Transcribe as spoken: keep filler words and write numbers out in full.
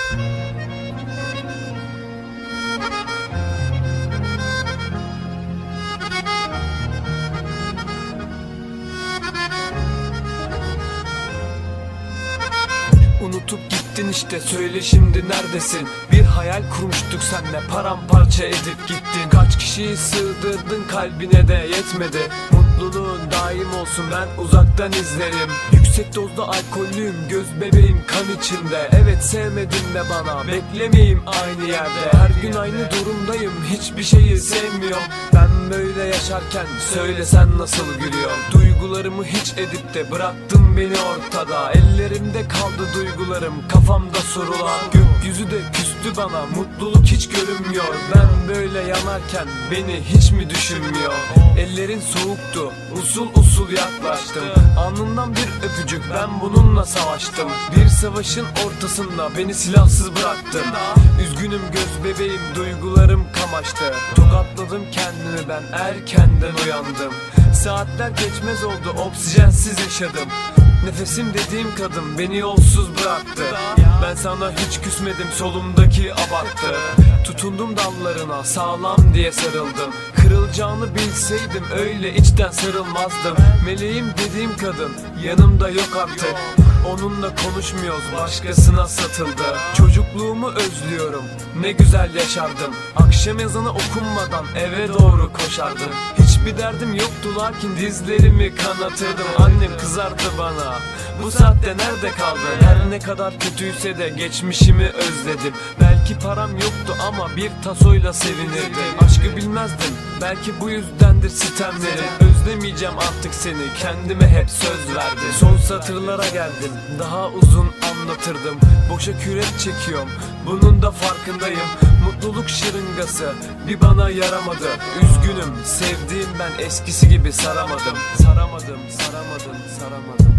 Unutup gittin işte, söyle şimdi neredesin? Bir hayal kurmuştuk senle, paramparça edip gittin. Kaç kişiyi sığdırdın kalbine de yetmedi. Mutluluğun daim olsun, ben uzaktan izlerim. Yüksek dozda alkollüyüm, göz bebeğim kan içinde. Evet sevmedin de bana, beklemeyim aynı yerde. Her gün aynı durumdayım, hiçbir şeyi sevmiyorum. Ben böyle yaşarken söylesen nasıl gülüyorum? Duygularımı hiç edip de bıraktın beni ortada. Ellerimde kaldı duygularım, kafamda sorular. Gökyüzü de küstü bana, mutluluk hiç görünmüyor. Ben böyle yanarken beni hiç mi düşünmüyor? Ellerin soğuktu, usul usul yaklaştım. Alnından bir öpücük, ben bununla savaştım. Bir savaşın ortasında beni silahsız bıraktın. Üzgünüm göz bebeğim, duygularım kamaştı. Tokatladım kendimi ben, erkenden uyandım. Saatler geçmez oldu, oksijensiz yaşadım. Nefesim dediğim kadın beni yolsuz bıraktı. Ben sana hiç küsmedim, solumdaki abarttı. Tutundum dallarına, sağlam diye sarıldım. Kırılacağını bilseydim öyle içten sarılmazdım. Meleğim dediğim kadın yanımda yok artık. Onunla konuşmuyoruz, başkasına satıldı. Çocukluğumu özlüyorum, ne güzel yaşardım. Akşam ezanı okunmadan eve doğru koşardım. Hiçbir derdim yoktu lakin dizlerimi kanatırdım. Annem kızardı bana, bu saatte nerede kaldın? Her ne kadar kötüyse de geçmişimi özledim. Belki param yoktu ama bir tasoyla sevinirdim. Aşkı bilmezdim, belki bu yüzdendir sitemlerim. Özlemeyeceğim artık seni, kendime hep söz verdim. Son satırlara geldim, daha uzun anlatırdım. Boşa kürek çekiyorum, bunun da farkındayım. Mutluluk şırıngası bir bana yaramadı. Üzgünüm, sevdiğim ben eskisi gibi saramadım. Saramadım, saramadım, saramadım.